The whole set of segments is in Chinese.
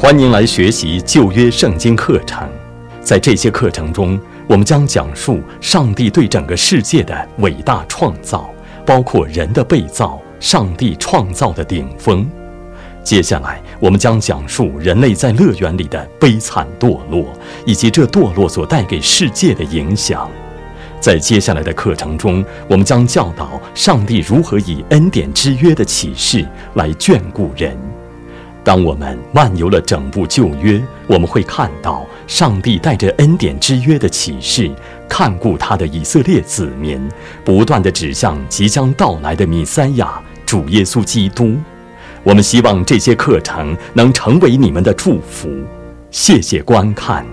欢迎来学习旧约圣经课程。在这些课程中，我们将讲述上帝对整个世界的伟大创造，包括人的被造，上帝创造的顶峰。接下来，我们将讲述人类在乐园里的悲惨堕落，以及这堕落所带给世界的影响。在接下来的课程中，我们将教导上帝如何以恩典之约的启示来眷顾人。当我们漫游了整部旧约，我们会看到上帝带着恩典之约的启示，看顾他的以色列子民，不断地指向即将到来的弥赛亚主耶稣基督。我们希望这些课程能成为你们的祝福。谢谢观看。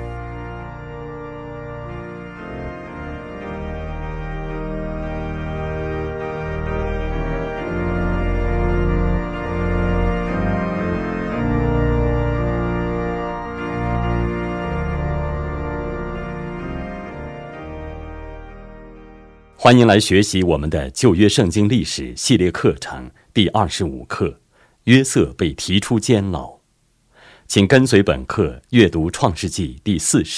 欢迎来学习我们的旧约圣经历史系列课程第25课，约瑟被提出监牢。请跟随本课阅读创世纪第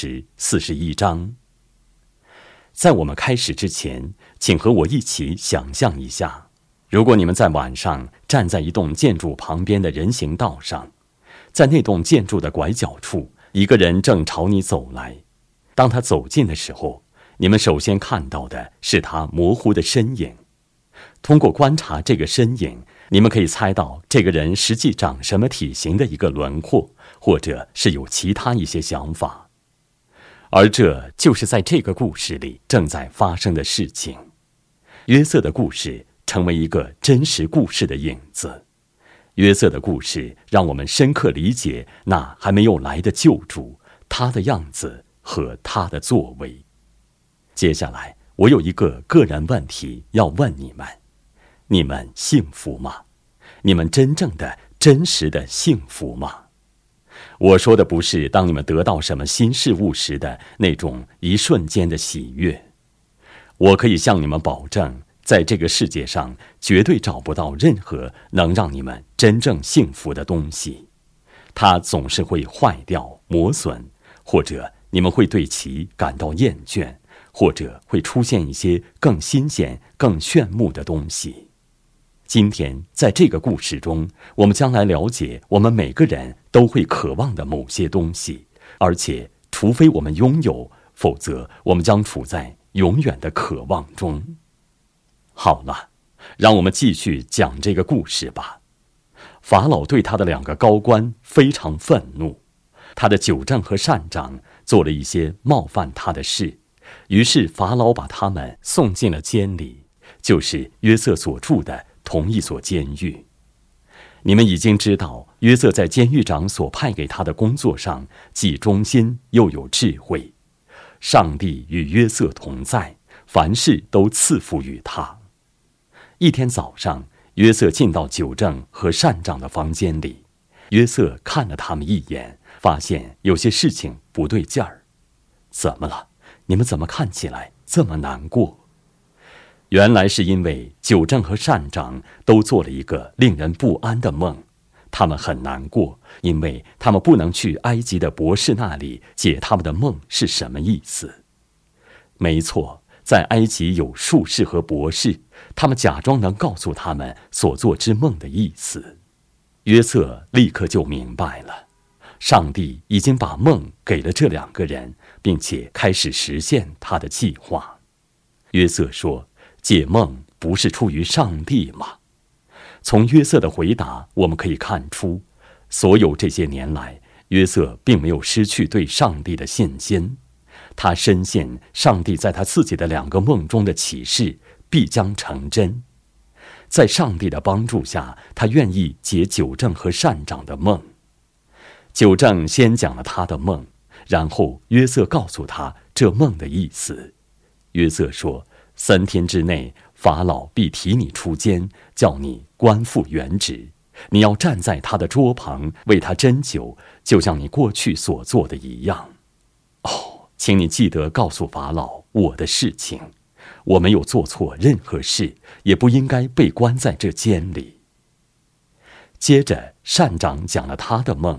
40、41章。在我们开始之前，请和我一起想象一下，如果你们在晚上站在一栋建筑旁边的人行道上，在那栋建筑的拐角处，一个人正朝你走来。当他走近的时候，你们首先看到的是他模糊的身影。通过观察这个身影，你们可以猜到这个人实际长什么体型的一个轮廓，或者是有其他一些想法。而这就是在这个故事里正在发生的事情。约瑟的故事成为一个真实故事的影子。约瑟的故事让我们深刻理解那还没有来的救主，他的样子和他的作为。接下来，我有一个个人问题要问你们：你们幸福吗？你们真正的、真实的幸福吗？我说的不是当你们得到什么新事物时的那种一瞬间的喜悦。我可以向你们保证，在这个世界上绝对找不到任何能让你们真正幸福的东西。它总是会坏掉、磨损，或者你们会对其感到厌倦，或者会出现一些更新鲜、更炫目的东西。今天在这个故事中，我们将来了解我们每个人都会渴望的某些东西，而且除非我们拥有，否则我们将处在永远的渴望中。好了，让我们继续讲这个故事吧。法老对他的2个高官非常愤怒，他的酒政和膳长做了一些冒犯他的事，于是法老把他们送进了监里，就是约瑟所住的同一所监狱。你们已经知道，约瑟在监狱长所派给他的工作上既忠心又有智慧。上帝与约瑟同在，凡事都赐福于他。一天早上，约瑟进到酒政和膳长的房间里，约瑟看了他们一眼，发现有些事情不对劲儿。怎么了？你们怎么看起来这么难过？原来是因为酒政和膳长都做了一个令人不安的梦，他们很难过，因为他们不能去埃及的博士那里解他们的梦是什么意思。没错，在埃及有术士和博士，他们假装能告诉他们所做之梦的意思。约瑟立刻就明白了，上帝已经把梦给了这2个人，并且开始实现他的计划。约瑟说：解梦不是出于上帝吗？从约瑟的回答，我们可以看出，所有这些年来，约瑟并没有失去对上帝的信心。他深信上帝在他自己的2个梦中的启示必将成真。在上帝的帮助下，他愿意解酒政和膳长的梦。酒政先讲了他的梦，然后约瑟告诉他这梦的意思。约瑟说：3天之内，法老必提你出监，叫你官复原职。你要站在他的桌旁，为他斟酒，就像你过去所做的一样。请你记得告诉法老我的事情。我没有做错任何事，也不应该被关在这监里。接着膳长讲了他的梦，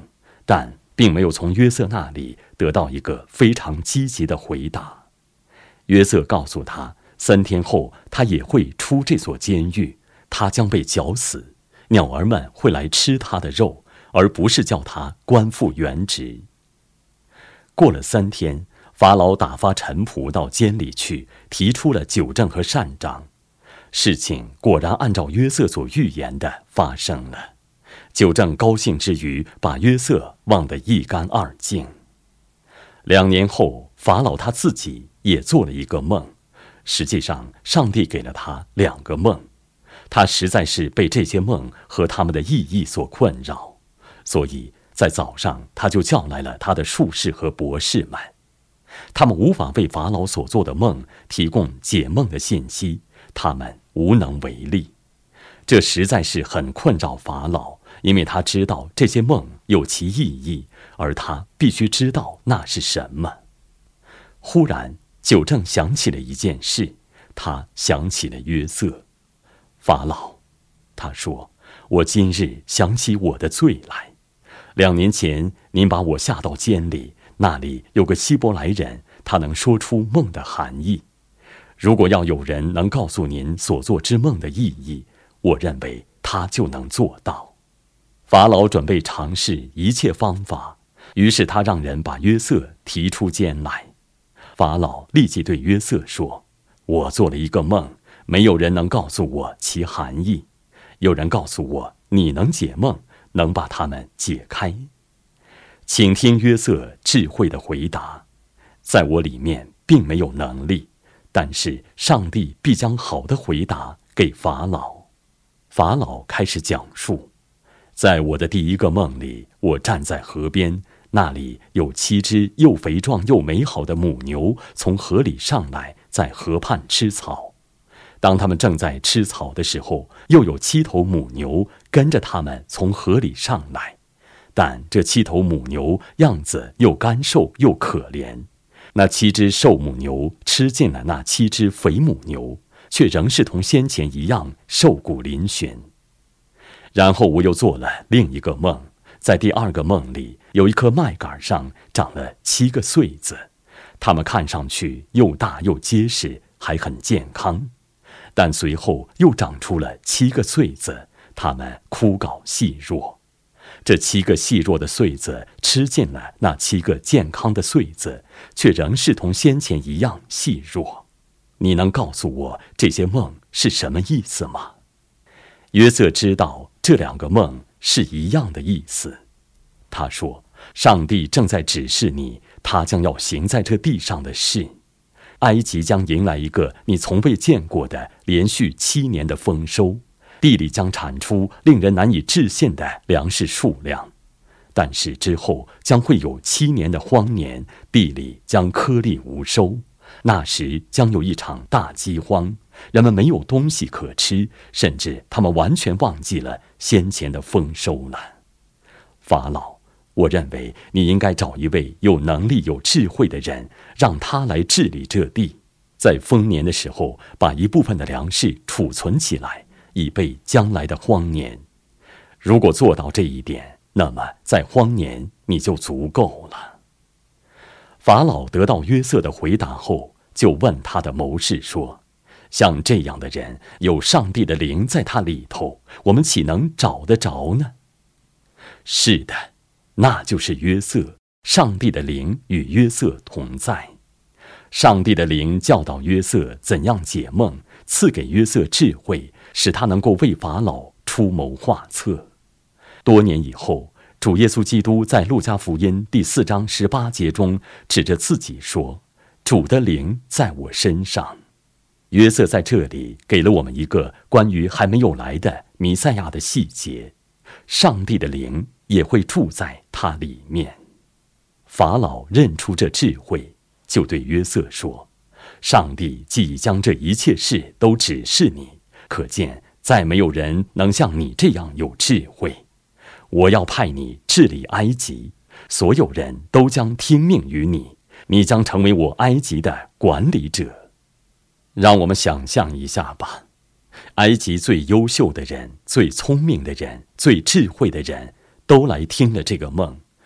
但并没有从约瑟那里得到一个非常积极的回答。约瑟告诉他，3天后他也会出这所监狱，他将被绞死，鸟儿们会来吃他的肉，而不是叫他官复原职。过了3天，法老打发臣仆到监里去，提出了纠正和善长。事情果然按照约瑟所预言的发生了。纠正高兴之余，把约瑟忘得一干二净。2年后，法老他自己也做了一个梦，实际上上帝给了他2个梦，他实在是被这些梦和他们的意义所困扰，所以在早上他就叫来了他的术士和博士们。他们无法为法老所做的梦提供解梦的信息，他们无能为力。这实在是很困扰法老，因为他知道这些梦有其意义，而他必须知道那是什么。忽然纠正想起了一件事，他想起了约瑟。法老，他说，我今日想起我的罪来。2年前您把我下到监里，那里有个希伯来人，他能说出梦的含义。如果要有人能告诉您所做之梦的意义，我认为他就能做到。法老准备尝试一切方法，于是他让人把约瑟提出监来。法老立即对约瑟说，我做了一个梦，没有人能告诉我其含义。有人告诉我，你能解梦，能把它们解开。请听约瑟智慧的回答，在我里面并没有能力，但是上帝必将好的回答给法老。法老开始讲述，在我的第一个梦里，我站在河边，那里有7只又肥壮又美好的母牛从河里上来，在河畔吃草。当他们正在吃草的时候，又有7头母牛跟着他们从河里上来，但这7头母牛样子又干瘦又可怜。那7只瘦母牛吃尽了那7只肥母牛，却仍是同先前一样瘦骨嶙峋。然后我又做了另一个梦，在第2个梦里，有一棵麦秆上长了7个穗子，它们看上去又大又结实，还很健康。但随后又长出了7个穗子，它们枯槁细弱。这7个细弱的穗子吃尽了那7个健康的穗子，却仍是同先前一样细弱。你能告诉我这些梦是什么意思吗？约瑟知道这2个梦是一样的意思。他说，上帝正在指示你，他将要行在这地上的事。埃及将迎来一个你从未见过的连续7年的丰收，地里将产出令人难以置信的粮食数量。但是之后将会有7年的荒年，地里将颗粒无收。那时将有一场大饥荒，人们没有东西可吃，甚至他们完全忘记了先前的丰收了。法老，我认为你应该找一位有能力有智慧的人，让他来治理这地，在丰年的时候把一部分的粮食储存起来，以备将来的荒年。如果做到这一点，那么在荒年你就足够了。法老得到约瑟的回答后，就问他的谋士说，像这样的人，有上帝的灵在他里头，我们岂能找得着呢？是的，那就是约瑟，上帝的灵与约瑟同在。上帝的灵教导约瑟怎样解梦，赐给约瑟智慧，使他能够为法老出谋划策。多年以后，主耶稣基督在路加福音第4章18节中指着自己说，主的灵在我身上。约瑟在这里给了我们一个关于还没有来的弥赛亚的细节，上帝的灵也会住在他里面。法老认出这智慧，就对约瑟说，上帝既已将这一切事都指示你，可见再没有人能像你这样有智慧。我要派你治理埃及，所有人都将听命于你，你将成为我埃及的管理者。让我们想象一下吧，埃及最优秀的人、最聪明的人、最智慧的人都来听了这个梦，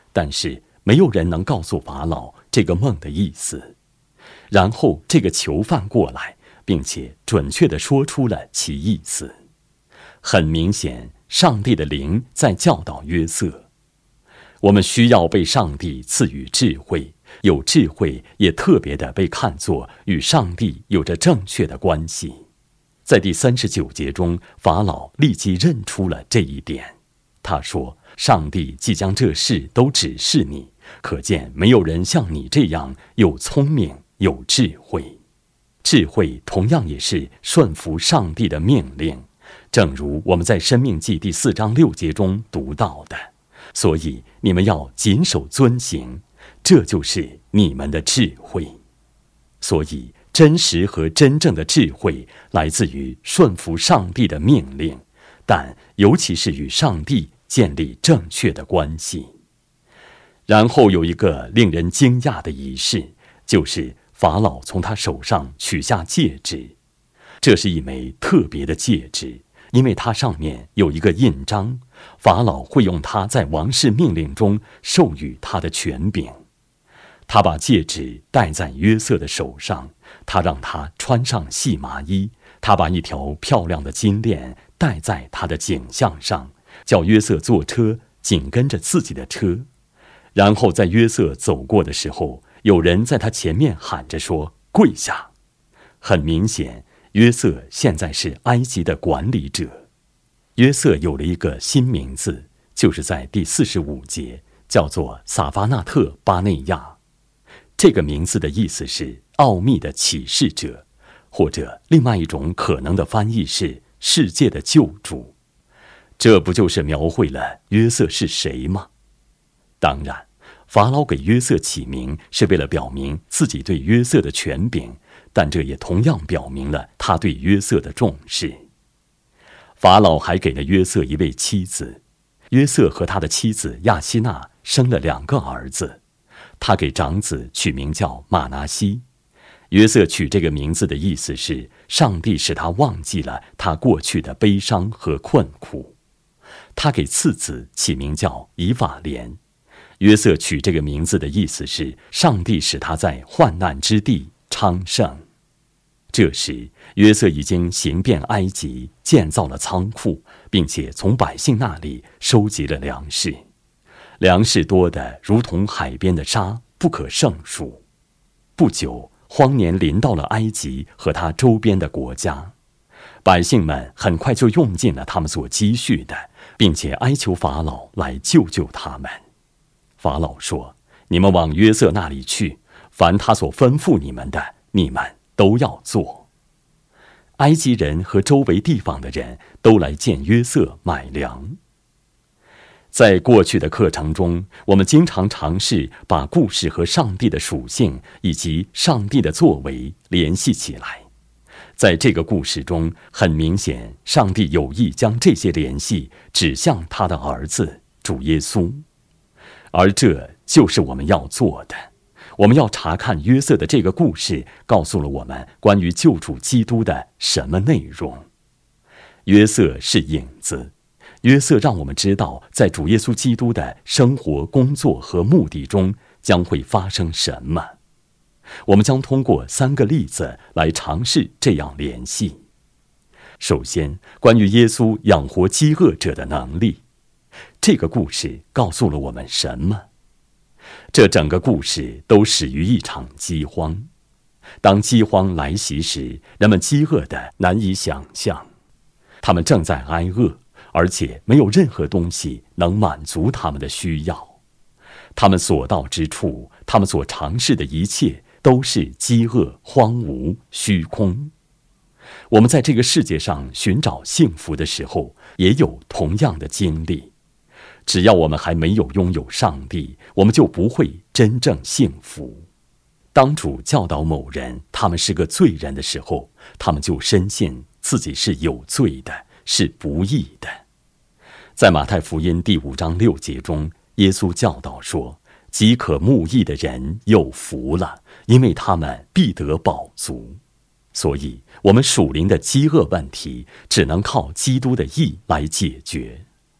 但是没有人能告诉法老这个梦的意思。然后这个囚犯过来，并且准确地说出了其意思。很明显，上帝的灵在教导约瑟。我们需要被上帝赐予智慧，有智慧也特别的被看作与上帝有着正确的关系。在第39节中，法老立即认出了这一点。他说，上帝既将这事都指示你，可见没有人像你这样有聪明有智慧。智慧同样也是顺服上帝的命令，正如我们在申命记第4章6节中读到的。所以你们要谨守遵行，这就是你们的智慧。所以真实和真正的智慧来自于顺服上帝的命令，但尤其是与上帝建立正确的关系。然后有一个令人惊讶的仪式，就是法老从他手上取下戒指。这是一枚特别的戒指，因为它上面有一个印章，法老会用它在王室命令中授予他的权柄。他把戒指戴在约瑟的手上，他让他穿上细麻衣，他把一条漂亮的金链戴在他的颈项上，叫约瑟坐车紧跟着自己的车。然后在约瑟走过的时候，有人在他前面喊着说，跪下。很明显，约瑟现在是埃及的管理者。约瑟有了一个新名字，就是在第45节，叫做撒法纳特巴内亚。这个名字的意思是奥秘的启示者，或者另外一种可能的翻译是世界的救主。这不就是描绘了约瑟是谁吗？当然，法老给约瑟起名是为了表明自己对约瑟的权柄，但这也同样表明了他对约瑟的重视。法老还给了约瑟一位妻子，约瑟和他的妻子亚希娜生了2个儿子，他给长子取名叫马拿西。约瑟取这个名字的意思是，上帝使他忘记了他过去的悲伤和困苦。他给次子起名叫以法莲。约瑟取这个名字的意思是，上帝使他在患难之地昌盛。这时，约瑟已经行遍埃及，建造了仓库，并且从百姓那里收集了粮食。粮食多得如同海边的沙，不可胜数。不久，荒年临到了埃及和他周边的国家，百姓们很快就用尽了他们所积蓄的，并且哀求法老来救救他们。法老说，你们往约瑟那里去，凡他所吩咐你们的，你们都要做。埃及人和周围地方的人都来见约瑟买粮。在过去的课程中，我们经常尝试把故事和上帝的属性以及上帝的作为联系起来。在这个故事中，很明显，上帝有意将这些联系指向他的儿子主耶稣，而这就是我们要做的。我们要查看约瑟的这个故事告诉了我们关于救主基督的什么内容。约瑟是影子，约瑟让我们知道在主耶稣基督的生活、工作和目的中将会发生什么。我们将通过3个例子来尝试这样联系。首先，关于耶稣养活饥饿者的能力，这个故事告诉了我们什么？这整个故事都始于一场饥荒。当饥荒来袭时，人们饥饿得难以想象，他们正在挨饿，而且没有任何东西能满足他们的需要。他们所到之处，他们所尝试的一切都是饥饿、荒芜、虚空。我们在这个世界上寻找幸福的时候，也有同样的经历。只要我们还没有拥有上帝，我们就不会真正幸福。当主教导某人他们是个罪人的时候，他们就深信自己是有罪的，是不义的。在马太福音第5章6节中，耶稣教导说，饥渴慕义的人有福了，因为他们必得饱足。所以我们属灵的饥饿问题只能靠基督的义来解决。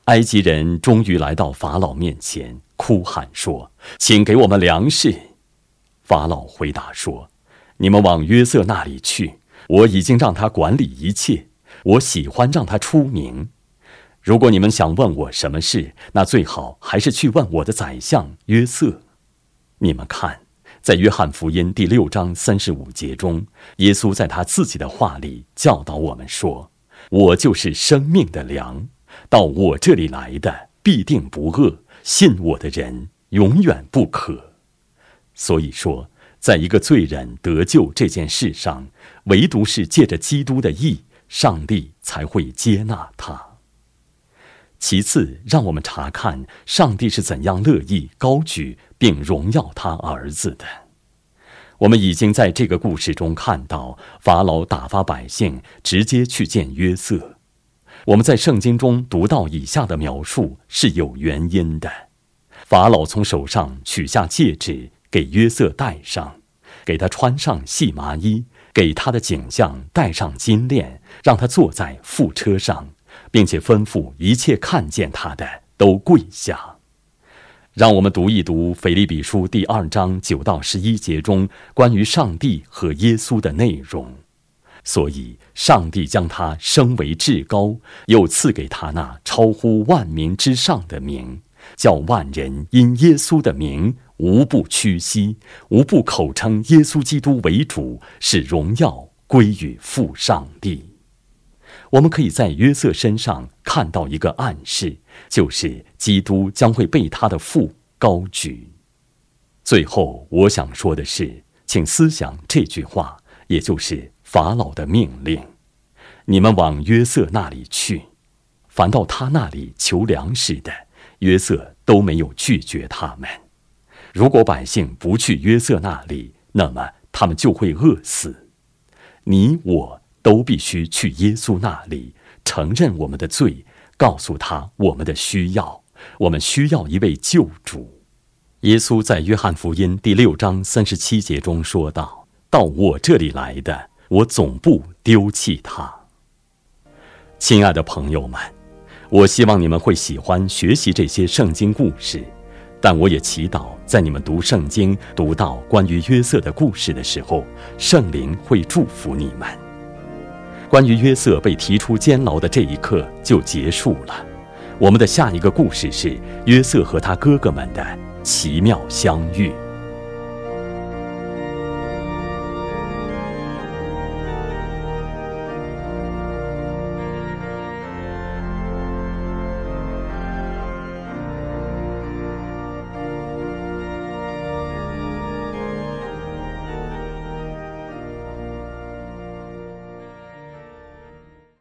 埃及人终于来到法老面前，哭喊说：“请给我们粮食。”法老回答说：“你们往约瑟那里去，我已经让他管理一切，我喜欢让他出名。如果你们想问我什么事，那最好还是去问我的宰相约瑟。”你们看，在约翰福音第6章35节中，耶稣在他自己的话里教导我们说：“我就是生命的粮，到我这里来的必定不饿，信我的人永远不渴。”所以说，在一个罪人得救这件事上，唯独是借着基督的义，上帝才会接纳他。其次，让我们查看上帝是怎样乐意高举并荣耀他儿子的。我们已经在这个故事中看到，法老打发百姓直接去见约瑟。我们在圣经中读到以下的描述是有原因的：法老从手上取下戒指给约瑟戴上，给他穿上细麻衣，给他的颈项戴上金链，让他坐在副车上，并且吩咐一切看见他的都跪下。让我们读一读腓立比书第2章9到11节中关于上帝和耶稣的内容。所以上帝将他升为至高，又赐给他那超乎万民之上的名，叫万人因耶稣的名无不屈膝，无不口称耶稣基督为主，使荣耀归于父上帝。我们可以在约瑟身上看到一个暗示，就是基督将会被他的父高举。最后我想说的是，请思想这句话，也就是法老的命令：你们往约瑟那里去。凡到他那里求粮食的，约瑟都没有拒绝他们。如果百姓不去约瑟那里，那么他们就会饿死。你我都必须去耶稣那里，承认我们的罪，告诉他我们的需要，我们需要一位救主。耶稣在约翰福音第6章37节中说道：“到我这里来的，我总不丢弃他。”亲爱的朋友们，我希望你们会喜欢学习这些圣经故事，但我也祈祷在你们读圣经读到关于约瑟的故事的时候，圣灵会祝福你们。关于约瑟被提出监牢的这一刻就结束了。我们的下一个故事是约瑟和他哥哥们的奇妙相遇。